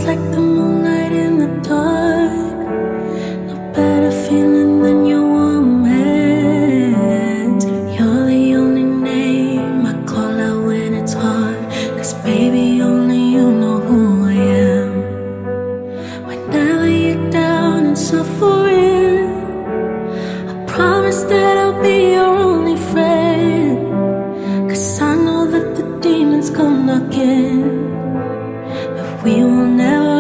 like the moonlight in the dark. No better feeling than your warm hands. You're the only name I call out when it's hard. 'Cause baby, only you know who I am. Whenever you're down and suffering, I promise that I'll be your only friend. 'Cause I know that the demons come knocking, but we will never